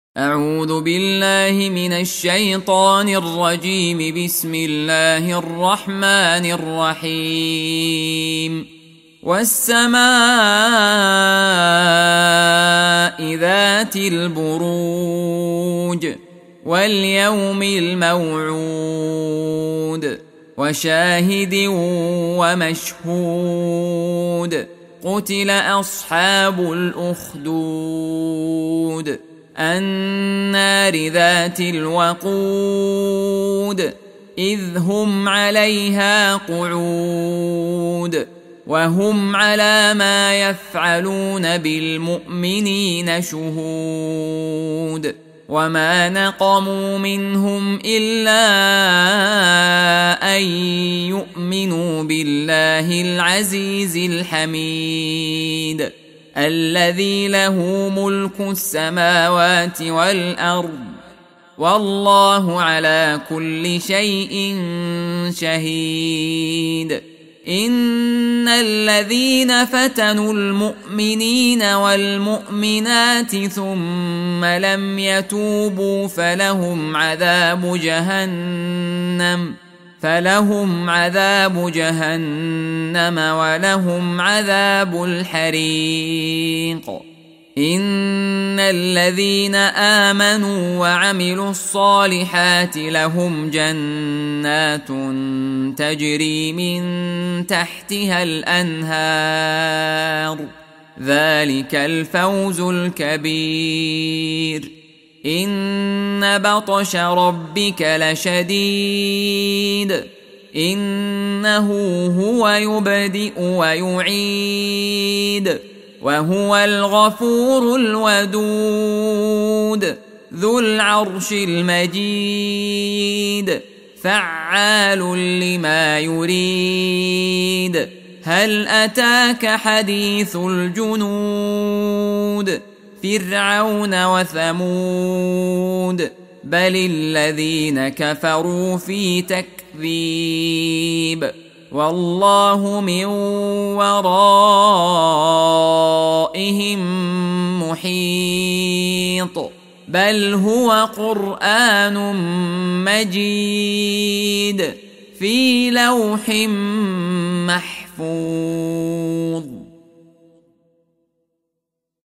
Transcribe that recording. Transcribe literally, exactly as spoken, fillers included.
أعوذ بالله من الشيطان الرجيم. بسم الله الرحمن الرحيم. والسماء ذات البروج واليوم الموعود وشاهد ومشهود. قتل أصحاب الأخدود النار ذات الوقود إذ هم عليها قعود وهم على ما يفعلون بالمؤمنين شهود. وما نقموا منهم إلا أن يؤمنوا بالله العزيز الحميد الذي له ملك السماوات والأرض والله على كل شيء شهيد. إن الذين فتنوا المؤمنين والمؤمنات ثم لم يتوبوا فلهم عذاب جهنم فلهم عذاب جهنم ولهم عذاب الحريق. إن الذين آمنوا وعملوا الصالحات لهم جنات تجري من تحتها الأنهار ذلك الفوز الكبير. إن بطش ربك لشديد إنه هو يبدئ ويعيد وهو الغفور الودود ذو العرش المجيد فعال لما يريد. هل أتاك حديث الجنود فرعون وثمود بل الذين كفروا في تكذيب والله من ورائهم محيط. بل هو قرآن مجيد في لوح محفوظ.